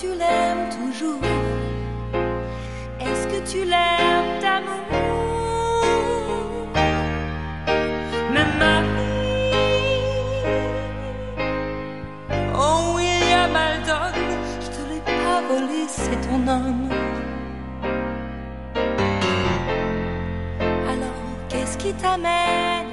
tu l'aimes toujours? Est-ce que tu l'aimes d'amour? Mais Marie, oh William Aldon, je te l'ai pas volé, c'est ton homme. Alors qu'est-ce qui t'amène